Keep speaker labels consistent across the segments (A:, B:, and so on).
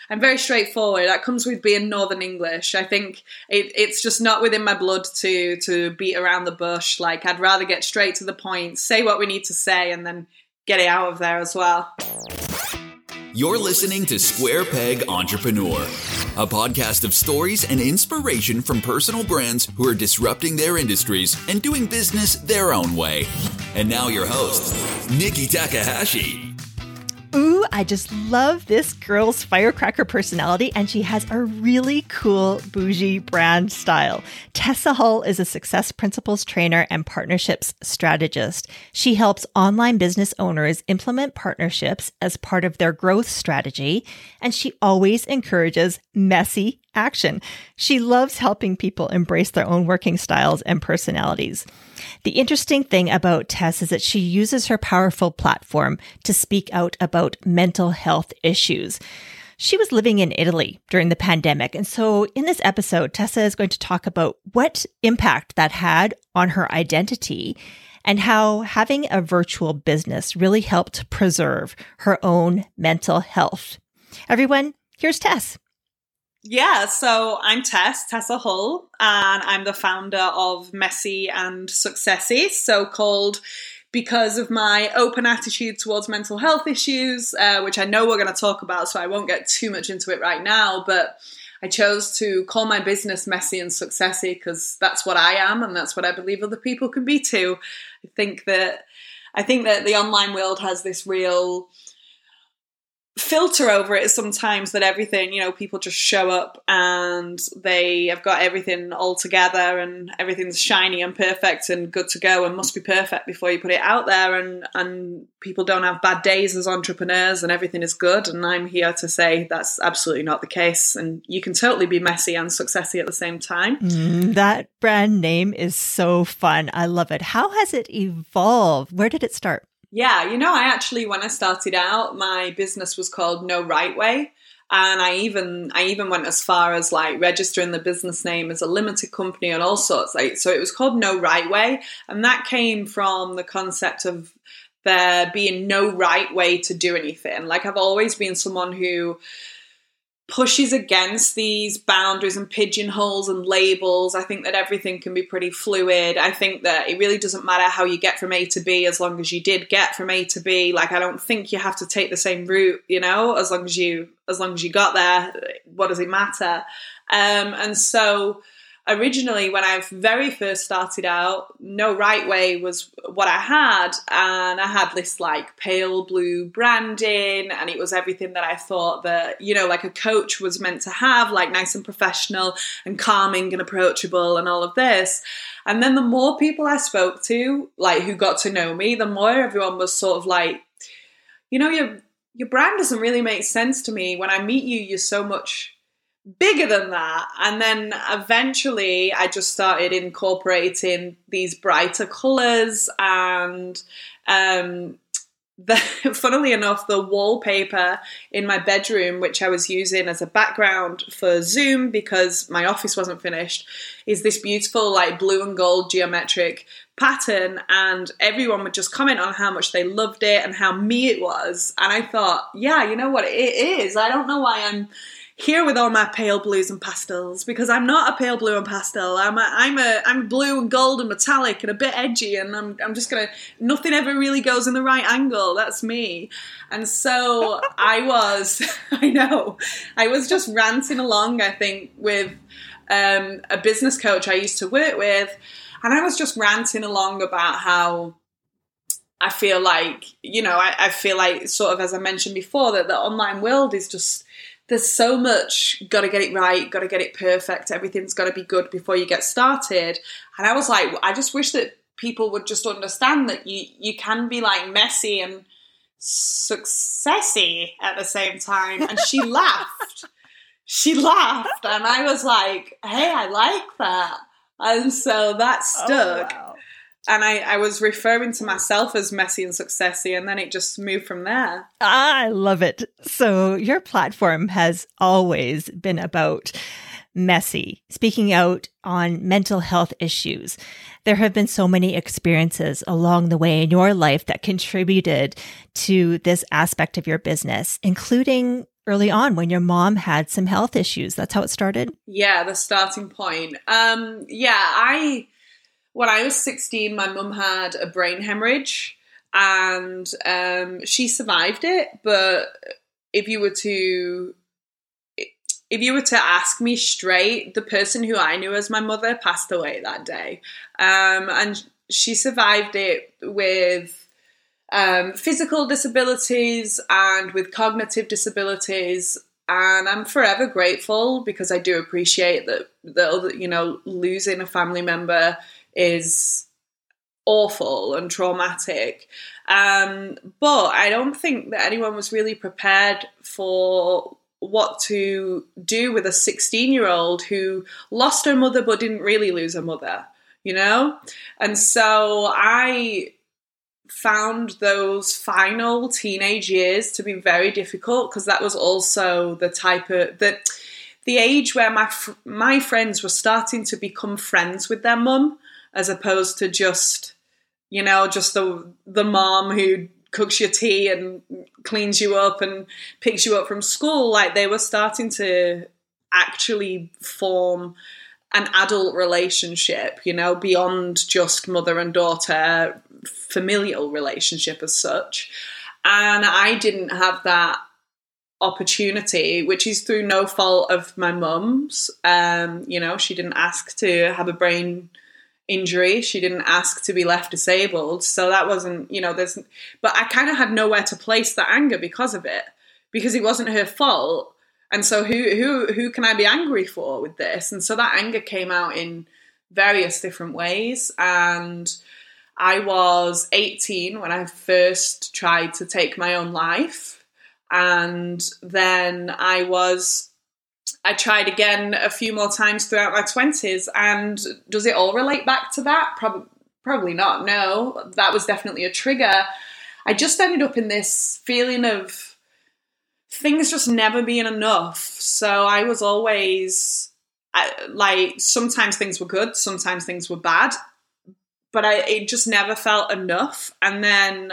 A: I'm very straightforward. That comes with being Northern English. I think it's just not within my blood to beat around the bush. Like, I'd rather get straight to the point, say what we need to say, and then get it out of there as well.
B: You're listening to Square Peg Entrepreneur, a podcast of stories and inspiration from personal brands who are disrupting their industries and doing business their own way. And now your host, Nikki Takahashi.
C: Ooh, I just love this girl's firecracker personality, and she has a really cool bougie brand style. Tessa Hull is a Success Principles trainer and partnerships strategist. She helps online business owners implement partnerships as part of their growth strategy, and she always encourages messy action. She loves helping people embrace their own working styles and personalities. The interesting thing about Tess is that she uses her powerful platform to speak out about mental health issues. She was living in Italy during the pandemic. And so in this episode, Tessa is going to talk about what impact that had on her identity and how having a virtual business really helped preserve her own mental health. Everyone, here's Tess.
A: Yeah, so I'm Tessa Hull, and I'm the founder of Messy and Successy, so-called because of my open attitude towards mental health issues, which I know we're going to talk about, so I won't get too much into it right now, but I chose to call my business Messy and Successy because that's what I am, and that's what I believe other people can be too. I think that the online world has this real filter over it sometimes, that everything, people just show up and they have got everything all together and everything's shiny and perfect and good to go and must be perfect before you put it out there, and people don't have bad days as entrepreneurs and everything is good. And I'm here to say that's absolutely not the case, and you can totally be messy and successy at the same time.
C: That brand name is so fun. I love it. How has it evolved? Where did it start?
A: Yeah, when I started out, my business was called No Right Way. And I even went as far as like registering the business name as a limited company and all sorts. So it was called No Right Way. And that came from the concept of there being no right way to do anything. Like, I've always been someone who pushes against these boundaries and pigeonholes and labels. I think that everything can be pretty fluid. I think that it really doesn't matter how you get from A to B as long as you did get from A to B. Like, I don't think you have to take the same route, as long as you got there, what does it matter? And so originally, when I very first started out, No Right Way was what I had. And I had this like pale blue branding, and it was everything that I thought that, like a coach was meant to have, like nice and professional and calming and approachable and all of this. And then the more people I spoke to, like who got to know me, the more everyone was sort of like, your brand doesn't really make sense to me. When I meet you, you're so much bigger than that. And then eventually I just started incorporating these brighter colors, and funnily enough, the wallpaper in my bedroom, which I was using as a background for Zoom because my office wasn't finished, is this beautiful like blue and gold geometric pattern, and everyone would just comment on how much they loved it and how me it was. And I thought, yeah, you know what, it is. I don't know why I'm here with all my pale blues and pastels, because I'm not a pale blue and pastel. I'm blue and gold and metallic and a bit edgy, and I'm just gonna, nothing ever really goes in the right angle. That's me. And so I was just ranting along, I think, with a business coach I used to work with, and I was just ranting along about how I feel like, I feel like, sort of as I mentioned before, that the online world is just, there's so much, got to get it right, got to get it perfect, everything's got to be good before you get started. And I was like, I just wish that people would just understand that you can be like messy and successy at the same time. And she laughed. And I was like, hey, I like that. And so that stuck. Oh, wow. And I was referring to myself as messy and successy, and then it just moved from there.
C: I love it. So your platform has always been about messy, speaking out on mental health issues. There have been so many experiences along the way in your life that contributed to this aspect of your business, including early on when your mom had some health issues. That's how it started?
A: Yeah, the starting point. When I was 16, my mum had a brain hemorrhage, and she survived it. But if you were to ask me straight, the person who I knew as my mother passed away that day. And she survived it with physical disabilities and with cognitive disabilities. And I'm forever grateful, because I do appreciate that, losing a family member is awful and traumatic. But I don't think that anyone was really prepared for what to do with a 16-year-old who lost her mother but didn't really lose her mother, And so I found those final teenage years to be very difficult, because that was also the age where my friends were starting to become friends with their mum, as opposed to just the mom who cooks your tea and cleans you up and picks you up from school. Like, they were starting to actually form an adult relationship, beyond just mother and daughter, familial relationship as such. And I didn't have that opportunity, which is through no fault of my mum's. She didn't ask to have a brain injury. She didn't ask to be left disabled. So that wasn't, but I kind of had nowhere to place that anger because of it, because it wasn't her fault. And so who can I be angry for with this? And so that anger came out in various different ways. And I was 18 when I first tried to take my own life. And then I tried again a few more times throughout my 20s. And does it all relate back to that? Probably not. No, that was definitely a trigger. I just ended up in this feeling of things just never being enough. So I was always sometimes things were good, sometimes things were bad, but it just never felt enough. And then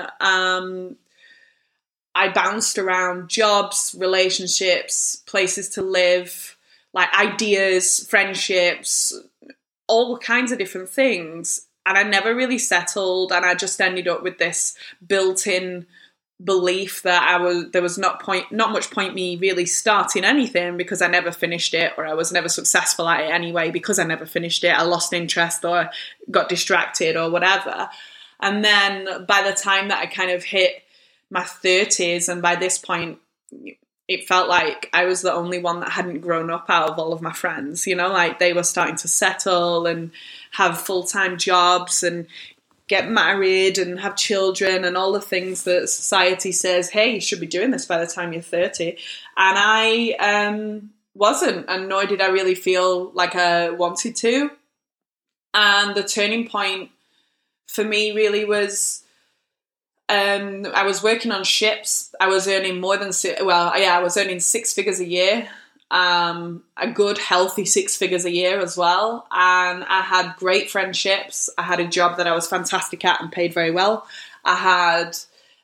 A: I bounced around jobs, relationships, places to live, ideas, friendships, all kinds of different things. And I never really settled. And I just ended up with this built-in belief that there was not much point me really starting anything, because I never finished it, or I was never successful at it anyway because I never finished it. I lost interest or got distracted or whatever. And then by the time that I kind of hit my 30s, and by this point it felt like I was the only one that hadn't grown up out of all of my friends, they were starting to settle and have full-time jobs and get married and have children and all the things that society says, hey, you should be doing this by the time you're 30. And I wasn't, and nor did I really feel like I wanted to. And the turning point for me really was, I was working on ships. I was earning I was earning 6 figures a year. A good, healthy 6 figures a year as well. And I had great friendships. I had a job that I was fantastic at and paid very well. I had,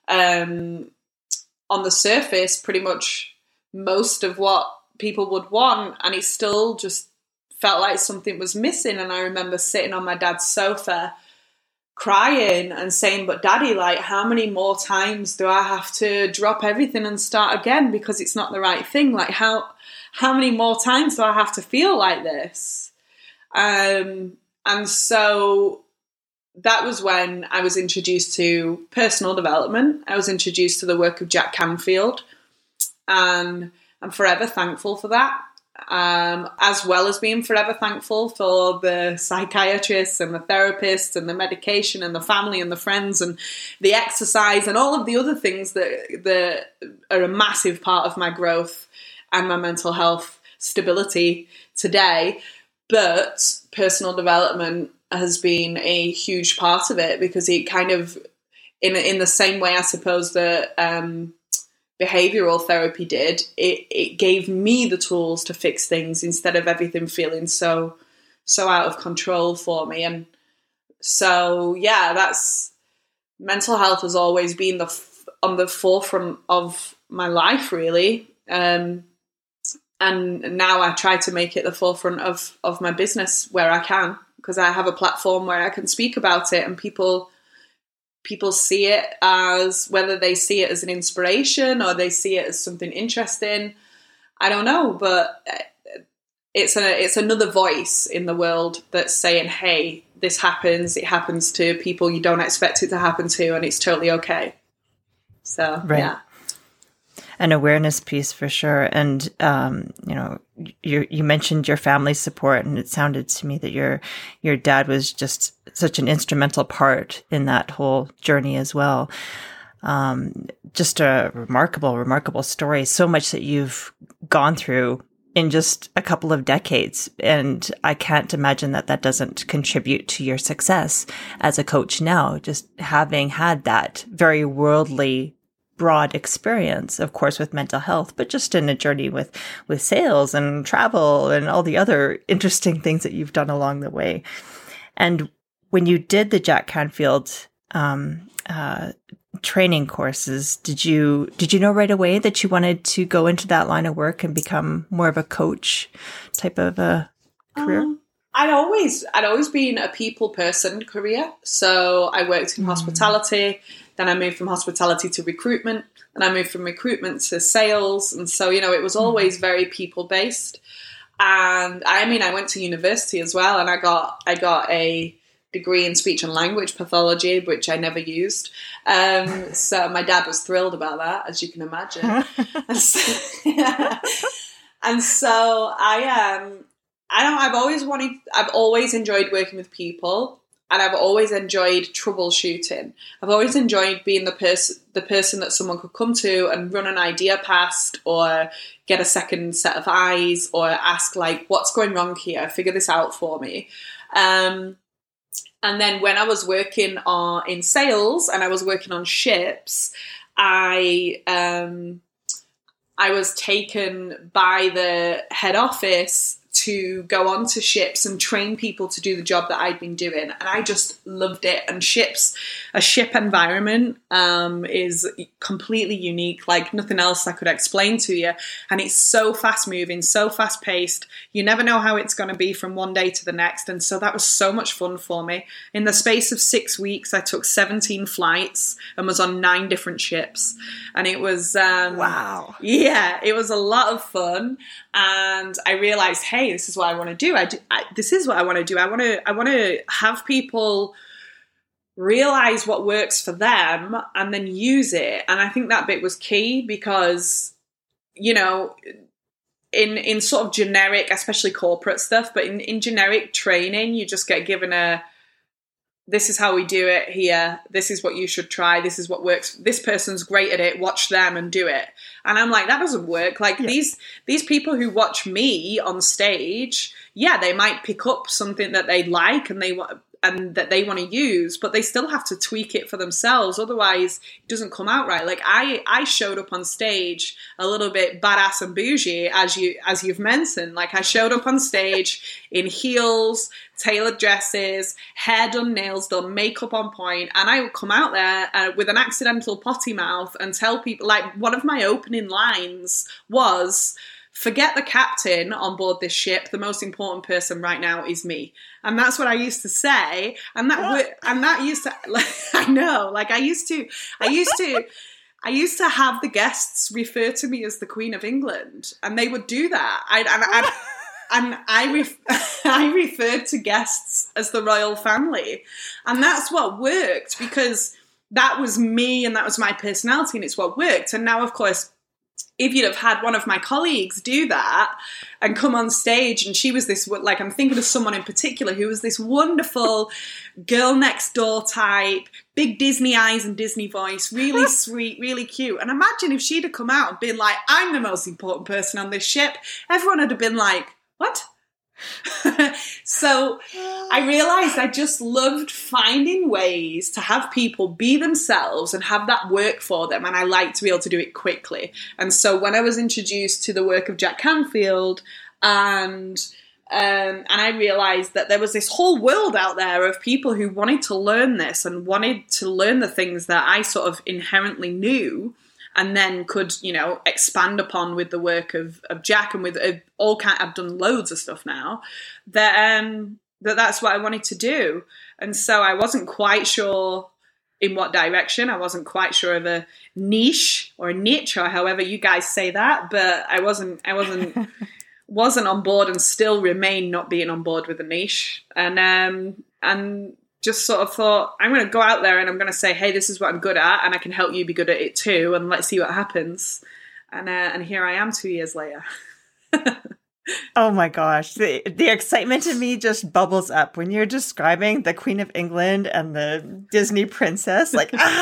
A: on the surface, pretty much most of what people would want. And it still just felt like something was missing. And I remember sitting on my dad's sofa crying and saying, but Daddy, how many more times do I have to drop everything and start again because it's not the right thing? How many more times do I have to feel like this? And so that was when I was introduced to personal development. I was introduced to the work of Jack Canfield, and I'm forever thankful for that. As well as being forever thankful for the psychiatrists and the therapists and the medication and the family and the friends and the exercise and all of the other things that are a massive part of my growth and my mental health stability today. But personal development has been a huge part of it, because it kind of, in the same way I suppose that behavioral therapy did, it gave me the tools to fix things instead of everything feeling so out of control for me. And so, that's mental health has always been on the forefront of my life, really. And now I try to make it the forefront of my business where I can, because I have a platform where I can speak about it, and people see it as, whether they see it as an inspiration or they see it as something interesting, I don't know, but it's another voice in the world that's saying, hey, this happens. It happens to people you don't expect it to happen to, and it's totally okay. So,
C: right.
A: Yeah.
C: An awareness piece for sure. And, you mentioned your family support, and it sounded to me that your dad was just such an instrumental part in that whole journey as well. Just a remarkable story. So much that you've gone through in just a couple of decades. And I can't imagine that doesn't contribute to your success as a coach now, just having had that very worldly broad experience, of course, with mental health, but just in a journey with sales and travel and all the other interesting things that you've done along the way. And when you did the Jack Canfield training courses, did you know right away that you wanted to go into that line of work and become more of a coach type of a career?
A: I'd always been a people person career. So I worked in hospitality. Then I moved from hospitality to recruitment, and I moved from recruitment to sales. And so, it was always very people-based. And I went to university as well, and I got a degree in speech and language pathology, which I never used. So my dad was thrilled about that, as you can imagine. And so I've always enjoyed working with people. And I've always enjoyed troubleshooting. I've always enjoyed being the person that someone could come to and run an idea past, or get a second set of eyes, or ask, like, what's going wrong here? Figure this out for me. And then when I was working in sales and I was working on ships, I was taken by the head office to go on to ships and train people to do the job that I'd been doing. And I just loved it. And a ship environment is completely unique, like nothing else I could explain to you. And it's so fast moving, so fast paced. You never know how it's going to be from one day to the next. And so that was so much fun for me. In the space of 6 weeks, I took 17 flights and was on 9 different ships. And it was,
C: wow.
A: Yeah, it was a lot of fun. And I realized, hey, this is what I want to do. This is what I want to do. I want to have people realize what works for them and then use it. And I think that bit was key, because, in sort of generic, especially corporate stuff, but in generic training, you just get given this is how we do it here. This is what you should try. This is what works. This person's great at it. Watch them and do it. And I'm like, that doesn't work. Like, these people who watch me on stage, yeah, they might pick up something that they like and that they want to use, but they still have to tweak it for themselves. Otherwise, it doesn't come out right. Like, I showed up on stage a little bit badass and bougie, as you've mentioned. Like, I showed up on stage in heels, tailored dresses, hair done, nails done, makeup on point, and I would come out there with an accidental potty mouth and tell people, like, one of my opening lines was, forget the captain on board this ship. The most important person right now is me. And that's what I used to say. And that used to, like, I know, like I used to have the guests refer to me as the Queen of England, and they would do that. I referred to guests as the royal family. And that's what worked, because that was me and that was my personality, and it's what worked. And now, of course, if you'd have had one of my colleagues do that and come on stage, and she was this, like, I'm thinking of someone in particular who was this wonderful girl next door type, big Disney eyes and Disney voice, really sweet, really cute. And imagine if she'd have come out and been like, I'm the most important person on this ship. Everyone would have been like, what? So I realized I just loved finding ways to have people be themselves and have that work for them, and I like to be able to do it quickly. And so when I was introduced to the work of Jack Canfield, and I realized that there was this whole world out there of people who wanted to learn this and wanted to learn the things that I sort of inherently knew, and then could, expand upon with the work of Jack and with I've done loads of stuff now, that's what I wanted to do. And so I wasn't quite sure in what direction. I wasn't quite sure of a niche or however you guys say that, but I wasn't on board and still remain not being on board with the niche. And just sort of thought, I'm going to go out there and I'm going to say, hey, this is what I'm good at and I can help you be good at it too. And let's see what happens. And here I am 2 years later.
C: Oh my gosh. The excitement in me just bubbles up when you're describing the Queen of England and the Disney princess,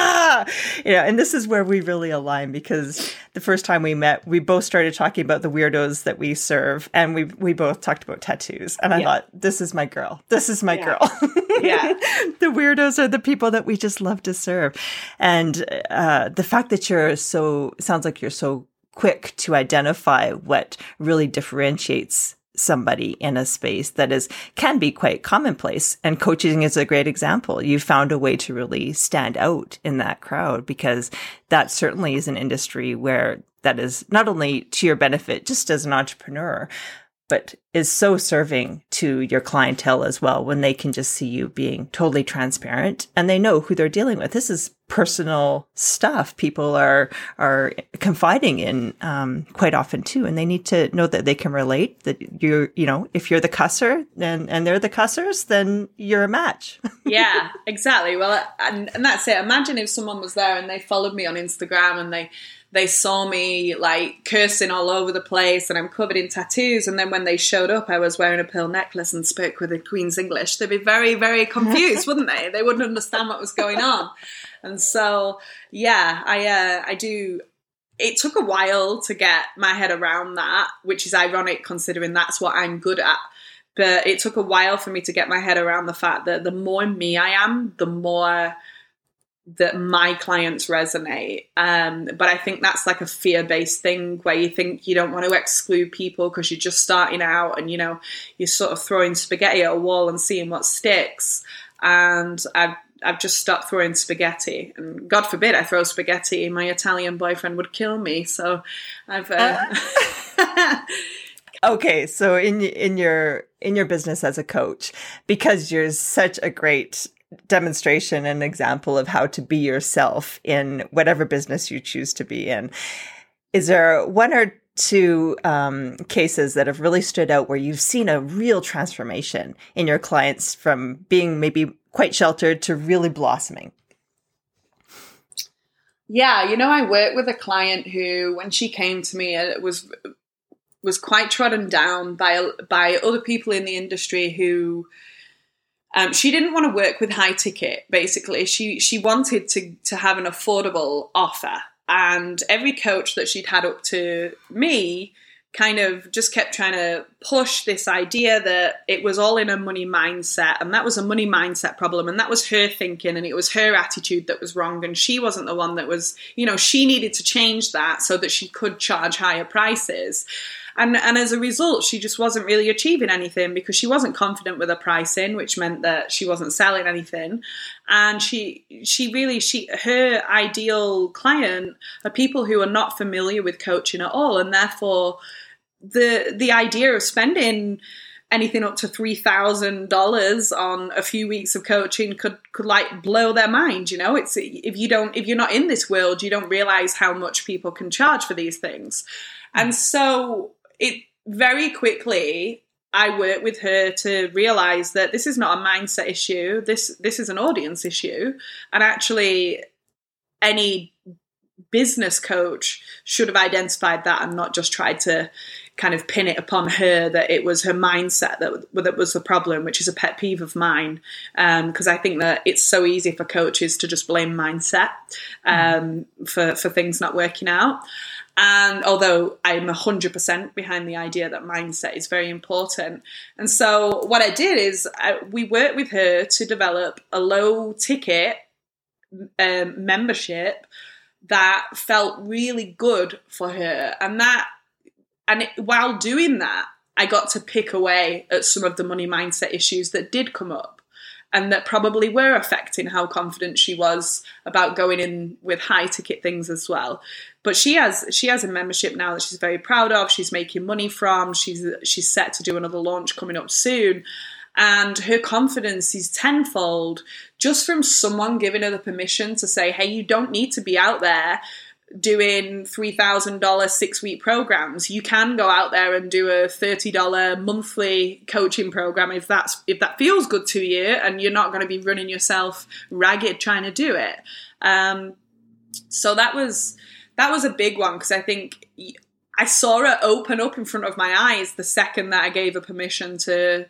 C: and this is where we really align, because the first time we met, we both started talking about the weirdos that we serve, and we both talked about tattoos. And I thought, this is my girl. This is my girl.
A: Yeah.
C: The weirdos are the people that we just love to serve. And the fact that sounds like you're so quick to identify what really differentiates somebody in a space that can be quite commonplace. And coaching is a great example. You found a way to really stand out in that crowd, because that certainly is an industry where that is not only to your benefit just as an entrepreneur, but is so serving to your clientele as well, when they can just see you being totally transparent and they know who they're dealing with. This is personal stuff people are confiding in quite often too, and they need to know that they can relate, that if you're the cusser and they're the cussers, then you're a match.
A: Yeah, exactly. Well, and that's it. Imagine if someone was there and they followed me on Instagram and they saw me like cursing all over the place and I'm covered in tattoos. And then when they showed up, I was wearing a pearl necklace and spoke with the Queen's English. They'd be very, very confused, wouldn't they? They wouldn't understand what was going on. And so, yeah, I do. It took a while to get my head around that, which is ironic considering that's what I'm good at. But it took a while for me to get my head around the fact that the more me I am, the more that my clients resonate. But I think that's like a fear-based thing where you think you don't want to exclude people because you're just starting out and, you're sort of throwing spaghetti at a wall and seeing what sticks. And I've just stopped throwing spaghetti, and God forbid I throw spaghetti. My Italian boyfriend would kill me. So I've.
C: Okay, so in your business as a coach, because you're such a great demonstration and example of how to be yourself in whatever business you choose to be in, is there one or two cases that have really stood out where you've seen a real transformation in your clients from being maybe quite sheltered to really blossoming?
A: Yeah, I worked with a client who, when she came to me, was quite trodden down by other people in the industry who she didn't want to work with high ticket. Basically, she wanted to have an affordable offer. And every coach that she'd had up to me kind of just kept trying to push this idea that it was all in a money mindset, and that was a money mindset problem, and that was her thinking, and it was her attitude that was wrong, and she wasn't the one that was, she needed to change that so that she could charge higher prices. And as a result, she just wasn't really achieving anything because she wasn't confident with her pricing, which meant that she wasn't selling anything. And her ideal client are people who are not familiar with coaching at all. And therefore, the idea of spending anything up to $3,000 on a few weeks of coaching could like blow their mind. It's if you're not in this world, you don't realize how much people can charge for these things. And so it very quickly, I worked with her to realize that this is not a mindset issue. This is an audience issue. And actually, any business coach should have identified that and not just tried to kind of pin it upon her that it was her mindset that was the problem, which is a pet peeve of mine. Because I think that it's so easy for coaches to just blame mindset for things not working out. And although I'm 100% behind the idea that mindset is very important. And so what I did is we worked with her to develop a low ticket membership that felt really good for her. While doing that, I got to pick away at some of the money mindset issues that did come up. and that probably were affecting how confident she was about going in with high ticket things as well. But she has a membership now that she's very proud of. She's making money from. She's set to do another launch coming up soon. And her confidence is tenfold just from someone giving her the permission to say, hey, you don't need to be out there doing $3,000 6-week programs. You can go out there and do a $30 monthly coaching program if that feels good to you, and you're not going to be running yourself ragged trying to do it. So that was a big one, because I think I saw her open up in front of my eyes the second that I gave her permission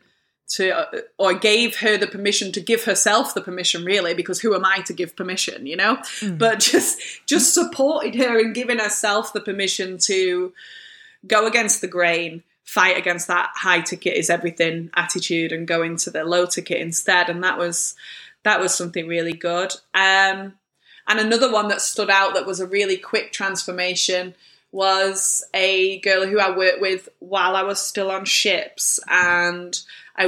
A: or gave her the permission to give herself the permission, really, because who am I to give permission, you know? But just supported her in giving herself the permission to go against the grain, fight against that high ticket is everything attitude, and go into the low ticket instead. And that was something really good. And another one that stood out that was a really quick transformation was a girl who I worked with while I was still on ships, and I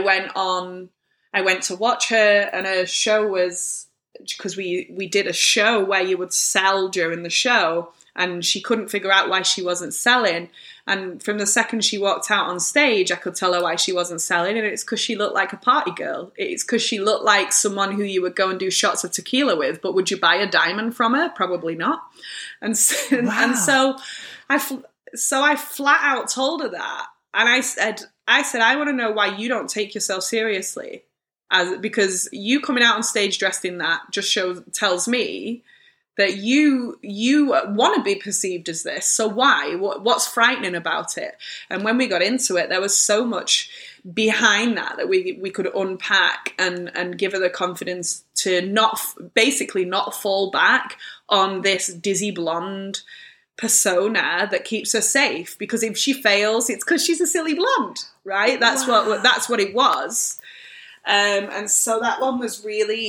A: went to watch her, and her show was, because we did a show where you would sell during the show, and she couldn't figure out why she wasn't selling. And from the second she walked out on stage, I could tell her why she wasn't selling, and it's because she looked like a party girl. It's because she looked like someone who you would go and do shots of tequila with, but would you buy a diamond from her? Probably not. And so,
C: wow.
A: and so I flat out told her that, and I said, I want to know why you don't take yourself seriously, because you coming out on stage dressed in that just tells me that you want to be perceived as this. So why? What's frightening about it? And when we got into it, there was so much behind that we could unpack and give her the confidence to not fall back on this dizzy blonde persona that keeps her safe, because if she fails, it's because she's a silly blonde, right? That's what it was. And so that one was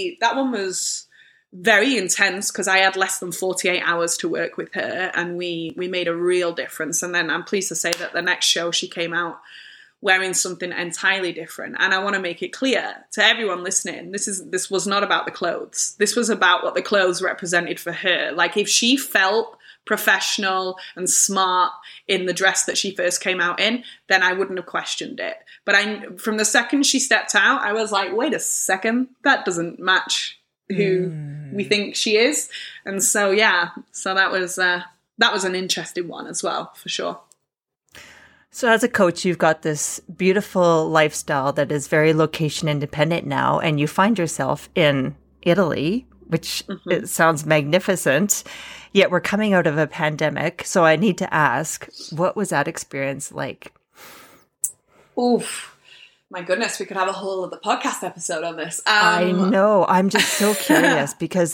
A: very intense, because I had less than 48 hours to work with her, and we made a real difference. And then I'm pleased to say that the next show she came out wearing something entirely different. And I want to make it clear to everyone listening, this was not about the clothes. This was about what the clothes represented for her. Like, if she felt professional and smart in the dress that she first came out in, then I wouldn't have questioned it. But from the second she stepped out, I was like, wait a second, that doesn't match who we think she is. And so, so that was an interesting one as well, for sure.
C: So as a coach, you've got this beautiful lifestyle that is very location independent now, and you find yourself in Italy, which it sounds magnificent, yet we're coming out of a pandemic. So I need to ask, what was that experience like?
A: Oof. My goodness, we could have a whole other podcast episode on this.
C: I know. I'm just so curious because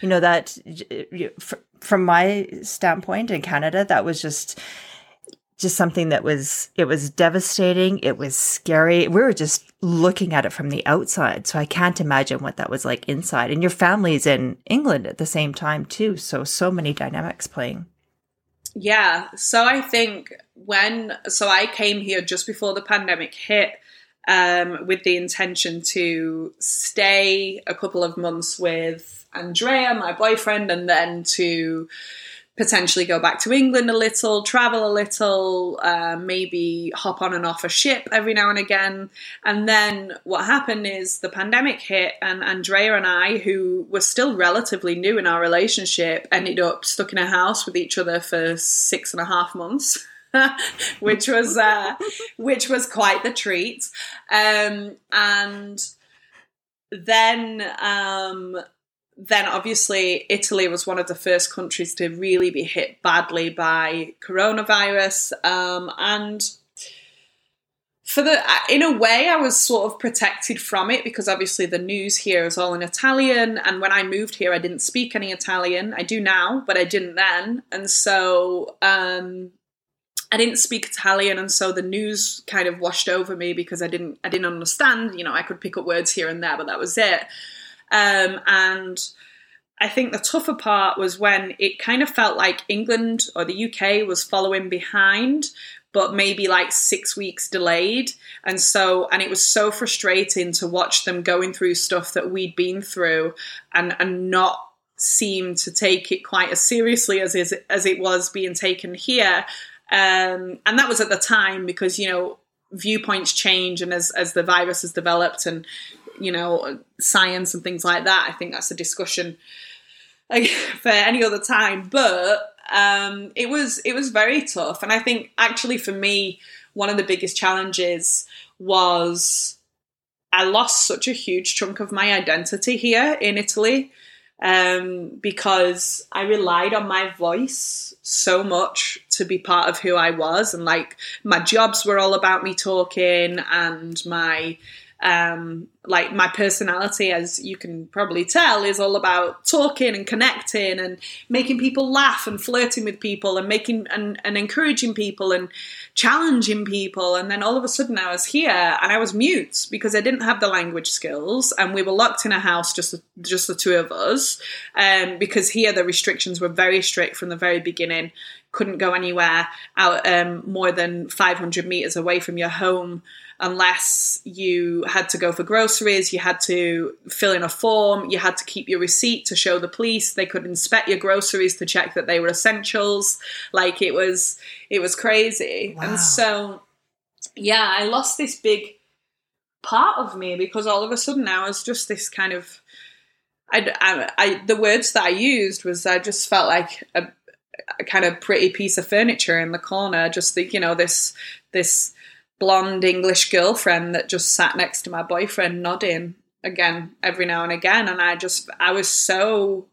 C: from my standpoint in Canada, that was just something it was devastating. It was scary. We were just looking at it from the outside. So I can't imagine what that was like inside. And your family's in England at the same time too. So many dynamics playing. Yeah.
A: So I think I came here just before the pandemic hit, with the intention to stay a couple of months with Andrea, my boyfriend, and then to potentially go back to England a little, travel a little, maybe hop on and off a ship every now and again. And then what happened is the pandemic hit, and Andrea and I, who were still relatively new in our relationship, ended up stuck in a house with each other for 6.5 months. which was quite the treat. And then obviously Italy was one of the first countries to really be hit badly by coronavirus. And in a way, I was sort of protected from it because obviously the news here is all in Italian. And when I moved here, I didn't speak any Italian. I do now, but I didn't then. And so I didn't speak Italian, and so the news kind of washed over me because I didn't understand. I could pick up words here and there, but that was it. And I think the tougher part was when it kind of felt like England or the UK was following behind, but maybe like 6 weeks delayed. And it was so frustrating to watch them going through stuff that we'd been through and not seem to take it quite as seriously as it was being taken here. And that was at the time because, you know, viewpoints change, and as the virus has developed and, you know, science and things like that, I think that's a discussion for any other time. But it was very tough. And I think actually for me, one of the biggest challenges was I lost such a huge chunk of my identity here in Italy, because I relied on my voice so much to be part of who I was. And like my jobs were all about me talking, and my personality, as you can probably tell, is all about talking and connecting and making people laugh and flirting with people and making and encouraging people and challenging people. And then all of a sudden I was here and I was mute because I didn't have the language skills, and we were locked in a house, just the two of us, because here the restrictions were very strict from the very beginning. Couldn't go anywhere out more than 500 meters away from your home unless you had to go for groceries. You had to fill in a form. You had to keep your receipt to show the police. They could inspect your groceries to check that they were essentials. Like it was crazy. Wow. And so, yeah, I lost this big part of me because all of a sudden I was just this kind of, the words that I used was I just felt like a kind of pretty piece of furniture in the corner, just the, you know, this blonde English girlfriend that just sat next to my boyfriend nodding again every now and again. And I was so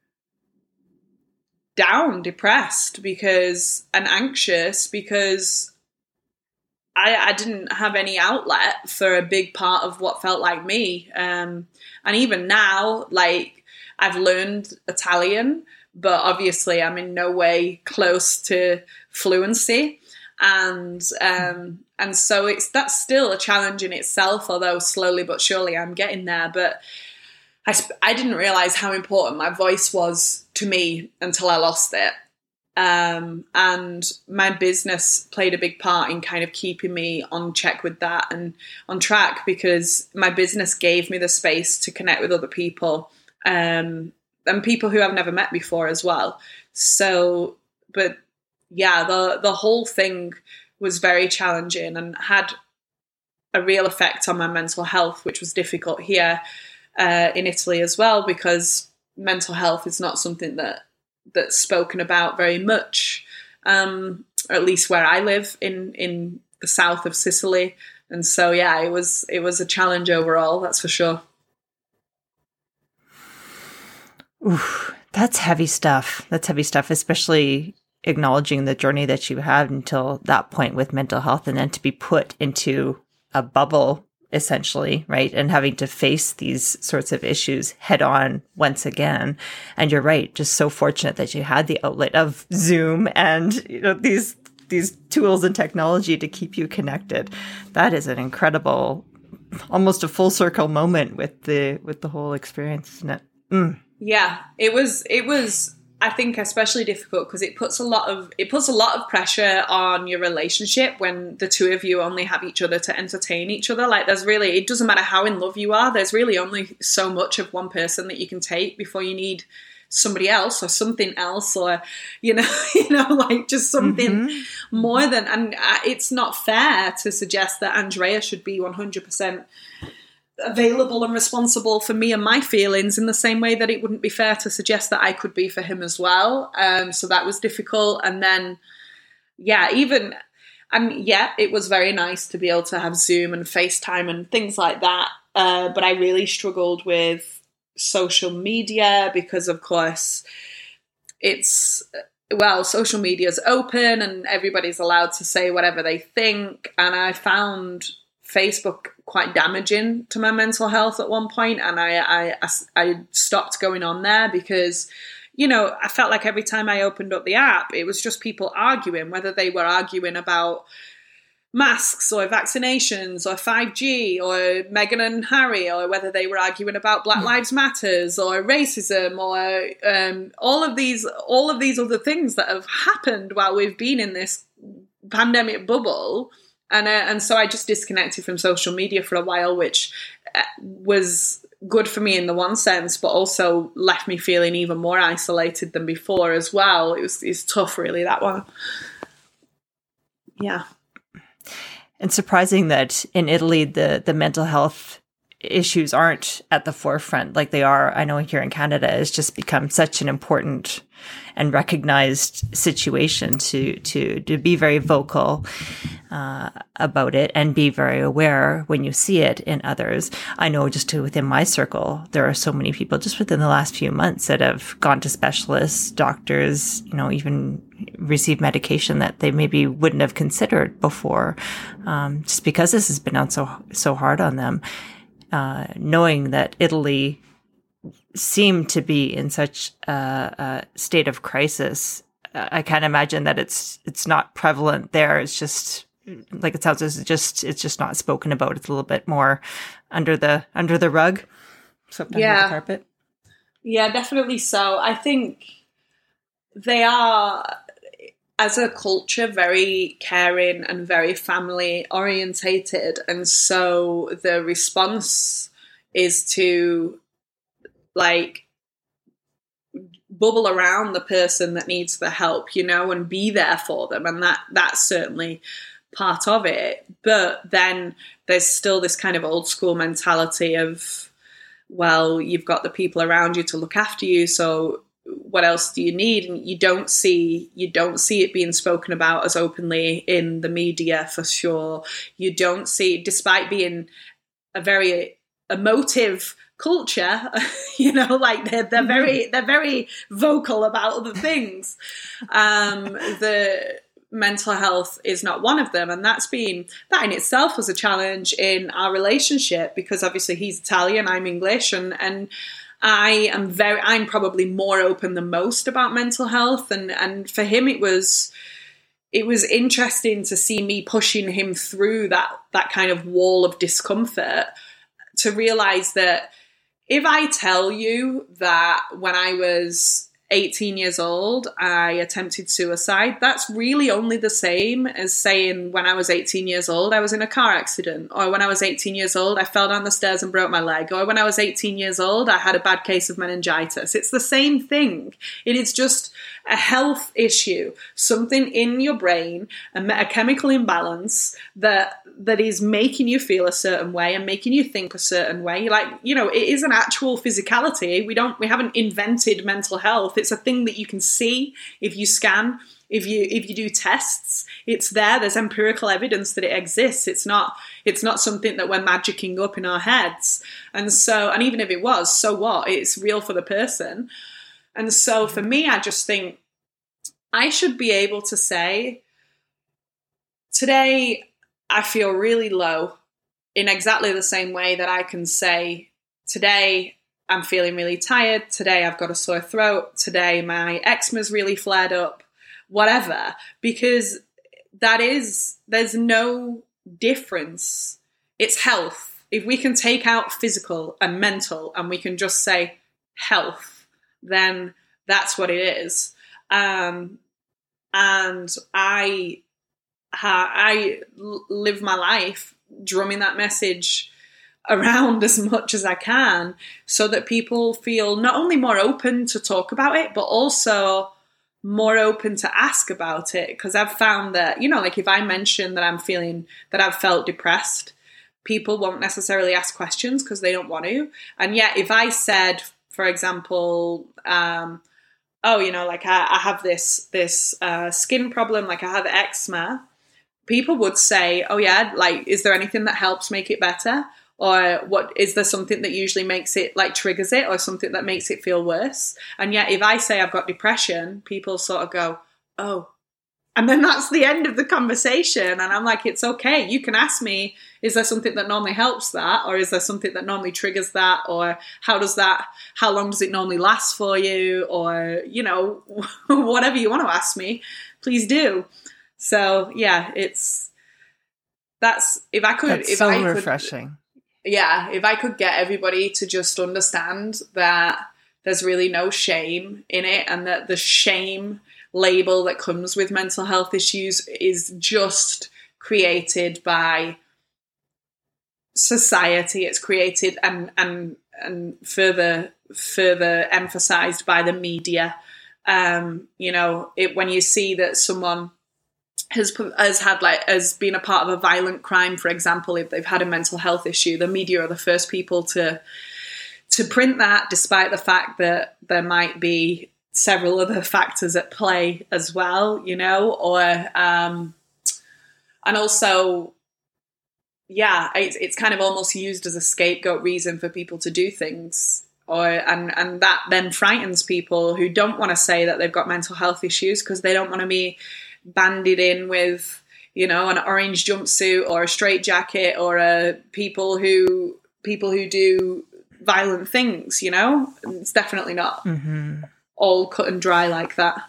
A: down, depressed and anxious because I didn't have any outlet for a big part of what felt like me. And even now, like, I've learned Italian, but obviously I'm in no way close to fluency. And so that's still a challenge in itself, although slowly but surely I'm getting there. But I didn't realize how important my voice was to me until I lost it. And my business played a big part in kind of keeping me on check with that and on track, because my business gave me the space to connect with other people, and people who I've never met before as well. So, but yeah, the whole thing was very challenging and had a real effect on my mental health, which was difficult here in Italy as well, because mental health is not something that's spoken about very much, or at least where I live in the south of Sicily. And so, yeah, it was a challenge overall, that's for sure.
C: Ooh, that's heavy stuff. That's heavy stuff, especially acknowledging the journey that you had until that point with mental health, and then to be put into a bubble, essentially, right? And having to face these sorts of issues head on once again. And you're right, just so fortunate that you had the outlet of Zoom and, you know, these tools and technology to keep you connected. That is an incredible, almost a full circle moment with the whole experience, isn't it? Mm.
A: Yeah, it was, I think, especially difficult because it puts a lot of pressure on your relationship when the two of you only have each other to entertain each other. Like, it doesn't matter how in love you are, there's really only so much of one person that you can take before you need somebody else or something else, or you know like just something more than. And it's not fair to suggest that Andrea should be 100% available and responsible for me and my feelings in the same way that it wouldn't be fair to suggest that I could be for him as well. So that was difficult. And then, it was very nice to be able to have Zoom and FaceTime and things like that. But I really struggled with social media because, of course, social media is open and everybody's allowed to say whatever they think. And I found Facebook quite damaging to my mental health at one point, and I stopped going on there because, you know, I felt like every time I opened up the app, it was just people arguing, whether they were arguing about masks or vaccinations or 5G or Meghan and Harry, or whether they were arguing about Black Lives Matters or racism or all of these other things that have happened while we've been in this pandemic bubble. And so I just disconnected from social media for a while, which was good for me in the one sense, but also left me feeling even more isolated than before as well. It's tough, really, that one. Yeah.
C: And surprising that in Italy, the mental health issues aren't at the forefront like they are. I know here in Canada, it's just become such an important and recognized situation to be very vocal about it and be very aware when you see it in others. I know just within my circle, there are so many people just within the last few months that have gone to specialists, doctors, even receive medication that they maybe wouldn't have considered before, just because this has been out so hard on them. Knowing that Italy seemed to be in such a state of crisis, I can't imagine that it's not prevalent there. It's just like it sounds as it's just not spoken about. It's a little bit more under the rug, swept under the carpet.
A: Yeah, definitely so. I think they are, as a culture, very caring and very family orientated. And so the response is to bubble around the person that needs the help, and be there for them. And that's certainly part of it. But then there's still this kind of old school mentality of, well, you've got the people around you to look after you, so what else do you need? And you don't see it being spoken about as openly in the media, for sure. You don't see, despite being a very emotive culture, they're very vocal about other things. The mental health is not one of them, and that in itself was a challenge in our relationship, because obviously he's Italian, I'm English, and I'm probably more open than most about mental health, and for him it was interesting to see me pushing him through that kind of wall of discomfort, to realize that if I tell you that when I was 18 years old, I attempted suicide, that's really only the same as saying when I was 18 years old, I was in a car accident, or when I was 18 years old, I fell down the stairs and broke my leg, or when I was 18 years old, I had a bad case of meningitis. It's the same thing. It is just a health issue, something in your brain, a chemical imbalance that is making you feel a certain way and making you think a certain way. It is an actual physicality. We haven't invented mental health. It's a thing that you can see if you scan, if you do tests. It's there. There's empirical evidence that it exists. It's not something that we're magicking up in our heads. And even if it was, so what? It's real for the person. And so for me, I just think I should be able to say, today I feel really low, in exactly the same way that I can say, today I'm feeling really tired, today I've got a sore throat, today my eczema's really flared up, whatever, because there's no difference. It's health. If we can take out physical and mental and we can just say health, then that's what it is. And I live my life drumming that message around as much as I can, so that people feel not only more open to talk about it, but also more open to ask about it. Because I've found that, if I mention that I've felt depressed, people won't necessarily ask questions because they don't want to. And yet if I said, for example, I have this skin problem, I have eczema, people would say, oh yeah, is there anything that helps make it better? Or what is there something that usually makes it triggers it, or something that makes it feel worse? And yet if I say I've got depression, people sort of go, oh, and then that's the end of the conversation. And I'm like, it's okay. You can ask me, is there something that normally helps that? Or is there something that normally triggers that? Or how long does it normally last for you? Or, whatever you want to ask me, please do. So yeah, that's
C: refreshing.
A: Yeah. If I could get everybody to just understand that there's really no shame in it, and that the shame label that comes with mental health issues is just created by society. It's created and further emphasized by the media. When you see that someone has been a part of a violent crime, for example, if they've had a mental health issue, the media are the first people to print that, despite the fact that there might be several other factors at play as well, and also, it's kind of almost used as a scapegoat reason for people to do things, and that then frightens people who don't want to say that they've got mental health issues because they don't want to be banded in with, an orange jumpsuit or a straitjacket or people who do violent things. It's definitely not all cut and dry like that.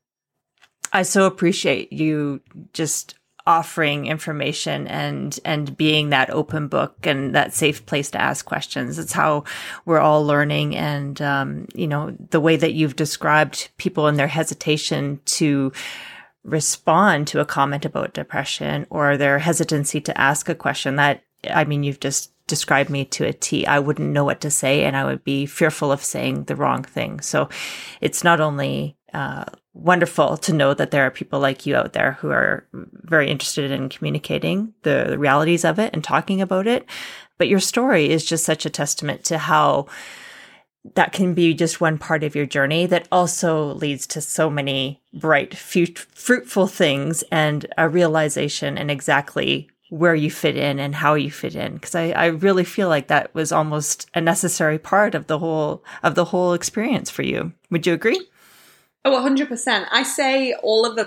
C: I so appreciate you just offering information and being that open book and that safe place to ask questions. It's how we're all learning. And, the way that you've described people and their hesitation to respond to a comment about depression or their hesitancy to ask a question, you've just described me to a T. I wouldn't know what to say, and I would be fearful of saying the wrong thing. So it's not only wonderful to know that there are people like you out there who are very interested in communicating the realities of it and talking about it, but your story is just such a testament to how that can be just one part of your journey that also leads to so many bright, fruitful things and a realization and exactly where you fit in and how you fit in. Because I really feel like that was almost a necessary part of the whole experience for you. Would you agree?
A: Oh, 100%. I say all of the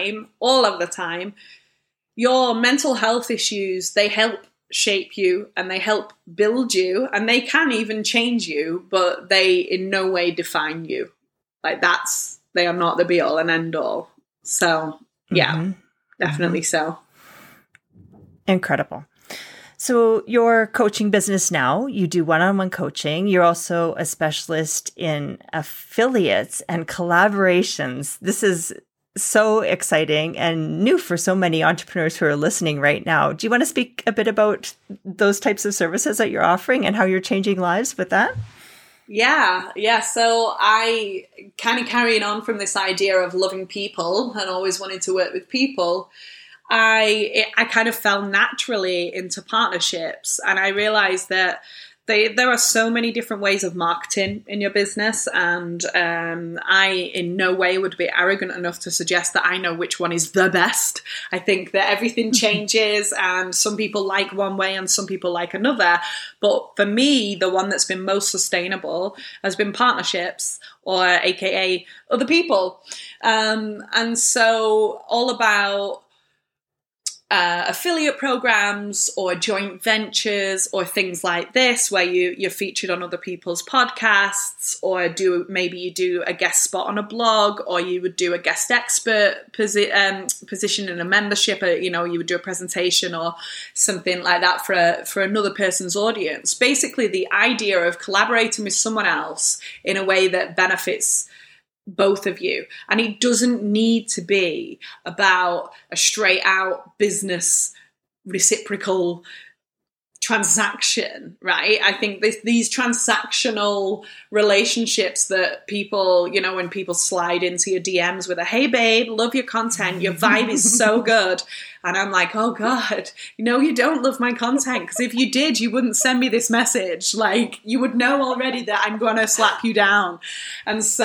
A: time, your mental health issues, they help shape you and they help build you and they can even change you, but they in no way define you. They are not the be all and end all. So definitely so.
C: Incredible. So your coaching business now, you do one-on-one coaching. You're also a specialist in affiliates and collaborations. This is so exciting and new for so many entrepreneurs who are listening right now. Do you want to speak a bit about those types of services that you're offering and how you're changing lives with that?
A: Yeah. So I kind of carrying on from this idea of loving people and always wanting to work with people, I kind of fell naturally into partnerships, and I realized that there are so many different ways of marketing in your business, and I in no way would be arrogant enough to suggest that I know which one is the best. I think that everything changes, and some people like one way and some people like another. But for me, the one that's been most sustainable has been partnerships, or AKA other people. And so all about affiliate programs or joint ventures or things like this, where you're featured on other people's podcasts, or maybe you do a guest spot on a blog, or you would do a guest expert position in a membership. You would do a presentation or something like that for another person's audience. Basically, the idea of collaborating with someone else in a way that benefits both of you. And it doesn't need to be about a straight out business reciprocal transaction, right? I think these transactional relationships that people, when people slide into your DMs with hey babe, love your content, your vibe is so good. And I'm like, oh God, you don't love my content, because if you did, you wouldn't send me this message. Like, you would know already that I'm going to slap you down. And so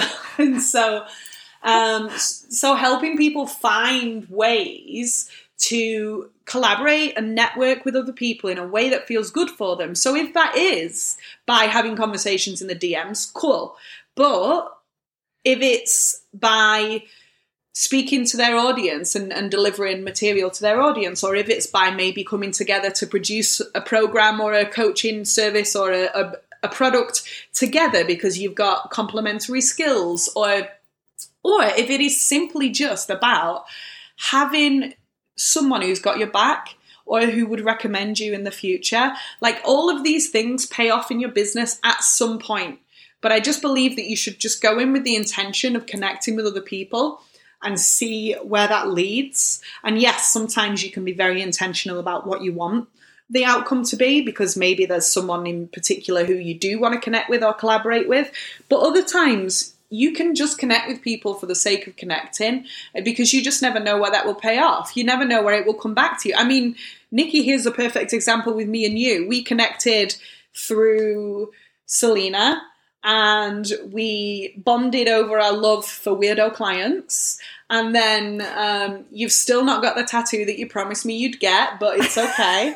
A: helping people find ways to collaborate and network with other people in a way that feels good for them. So if that is by having conversations in the DMs, cool. But if it's by speaking to their audience and delivering material to their audience, or if it's by maybe coming together to produce a program or a coaching service or a product together because you've got complementary skills, or if it is simply just about having someone who's got your back or who would recommend you in the future. Like, all of these things pay off in your business at some point. But I just believe that you should just go in with the intention of connecting with other people and see where that leads. And yes, sometimes you can be very intentional about what you want the outcome to be, because maybe there's someone in particular who you do want to connect with or collaborate with. But other times you can just connect with people for the sake of connecting, because you just never know where that will pay off. You never know where it will come back to you. I mean, Nikki, here's a perfect example with me and you. We connected through Selena, and we bonded over our love for weirdo clients. And then you've still not got the tattoo that you promised me you'd get, but it's okay.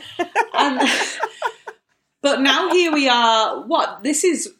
A: But now here we are. This is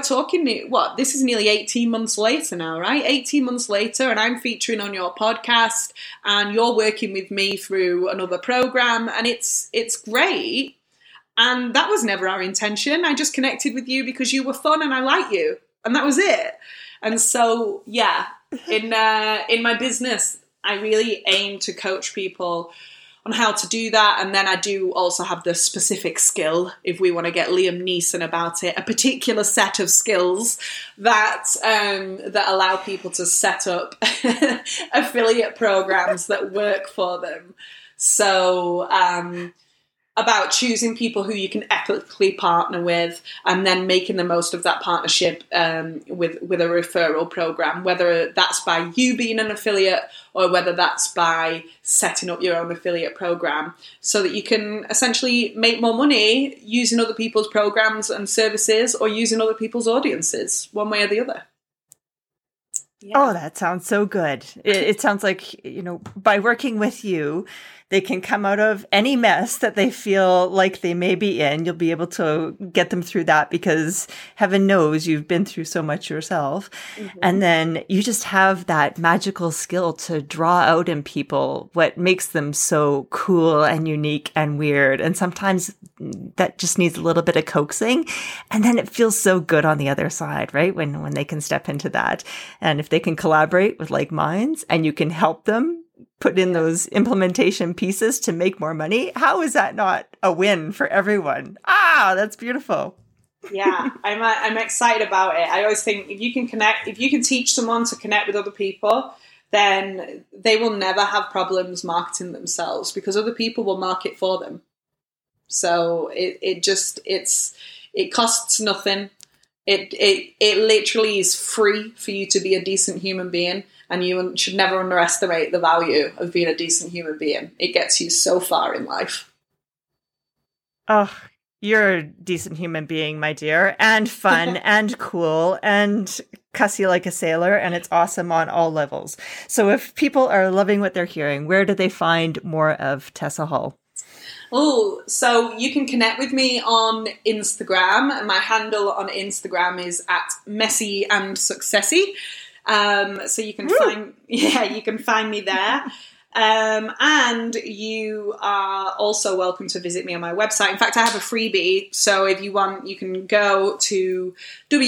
A: nearly 18 months later now, right? 18 months later, and I'm featuring on your podcast, and you're working with me through another program, and it's great. And that was never our intention. I just connected with you because you were fun and I like you. And that was it. And so, yeah, in my business, I really aim to coach people on how to do that. And then I do also have the specific skill, if we want to get Liam Neeson about it, a particular set of skills that allow people to set up affiliate programs that work for them. So, about choosing people who you can ethically partner with, and then making the most of that partnership with a referral program, whether that's by you being an affiliate or whether that's by setting up your own affiliate program, so that you can essentially make more money using other people's programs and services or using other people's audiences, one way or the other.
C: Yeah. Oh, that sounds so good. It sounds like, by working with you, they can come out of any mess that they feel like they may be in. You'll be able to get them through that because heaven knows you've been through so much yourself. Mm-hmm. And then you just have that magical skill to draw out in people what makes them so cool and unique and weird. And sometimes that just needs a little bit of coaxing. And then it feels so good on the other side, right? When they can step into that. And if they can collaborate with like minds and you can help them put in those implementation pieces to make more money, how is that not a win for everyone? That's beautiful.
A: Yeah, I'm excited about it. I always think if you can teach someone to connect with other people, then they will never have problems marketing themselves because other people will market for them. So it costs nothing. It literally is free for you to be a decent human being, and you should never underestimate the value of being a decent human being. It gets you so far in life.
C: Oh, you're a decent human being, my dear, and fun and cool and cussy like a sailor, and it's awesome on all levels. So if people are loving what they're hearing, where do they find more of Tessa Hull?
A: Oh, so you can connect with me on Instagram, and my handle on Instagram is @messy&successy. So you can find me there. And you are also welcome to visit me on my website. In fact, I have a freebie. So if you want, you can go to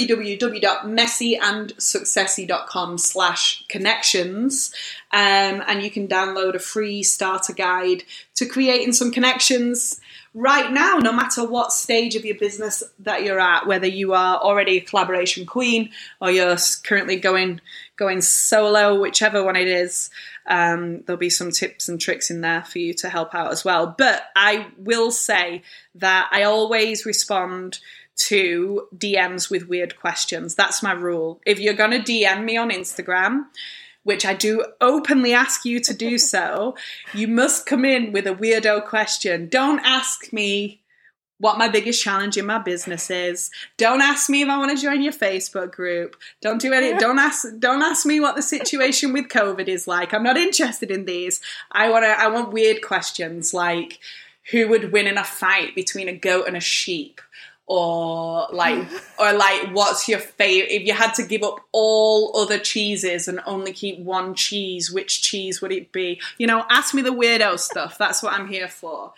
A: www.messyandsuccessy.com/connections. And you can download a free starter guide to creating some connections right now, no matter what stage of your business that you're at, whether you are already a collaboration queen or you're currently going solo, whichever one it is. There'll be some tips and tricks in there for you to help out as well. But I will say that I always respond to DMs with weird questions. That's my rule. If you're going to DM me on Instagram, which I do openly ask you to do so, you must come in with a weirdo question. Don't ask me what my biggest challenge in my business is. Don't ask me if I want to join your Facebook group. Don't ask me what the situation with COVID is like. I'm not interested in these. I want weird questions like, who would win in a fight between a goat and a sheep? Or what's your favorite? If you had to give up all other cheeses and only keep one cheese, which cheese would it be? Ask me the weirdo stuff. That's what I'm here for.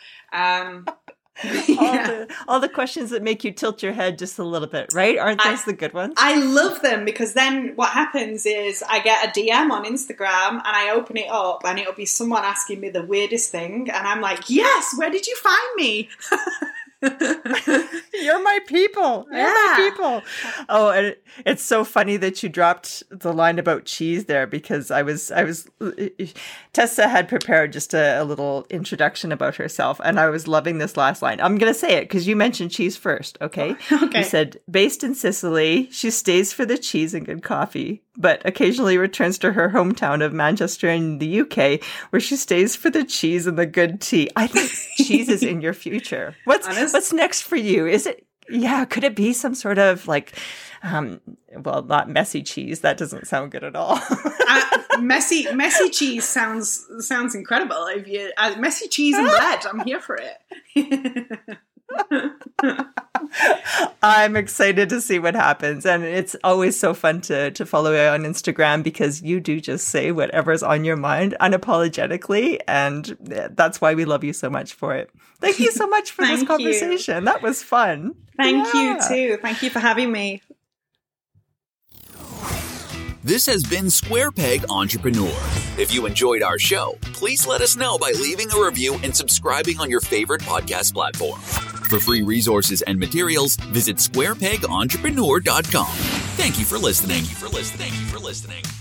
C: All the questions that make you tilt your head just a little bit, right? Aren't those the good ones?
A: I love them because then what happens is I get a DM on Instagram and I open it up and it'll be someone asking me the weirdest thing and I'm like, yes, where did you find me?
C: You're my people. You're my people. Oh, and it's so funny that you dropped the line about cheese there, because Tessa had prepared just a little introduction about herself, and I was loving this last line. I'm going to say it because you mentioned cheese first, okay?
A: Okay.
C: You said, based in Sicily, she stays for the cheese and good coffee, but occasionally returns to her hometown of Manchester in the UK, where she stays for the cheese and the good tea. I think cheese is in your future. What's next for you? Is it, could it be some sort of like, well, not messy cheese. That doesn't sound good at all.
A: Messy cheese sounds incredible. If you messy cheese and bread, I'm here for it.
C: I'm excited to see what happens, and it's always so fun to follow you on Instagram, because you do just say whatever's on your mind unapologetically, and that's why we love you so much for it. Thank you so much for this conversation. That was fun.
A: Thank you too. Thank you for having me.
B: This has been Square Peg Entrepreneur. If you enjoyed our show, please let us know by leaving a review and subscribing on your favorite podcast platform. For free resources and materials, visit squarepegentrepreneur.com. Thank you for listening.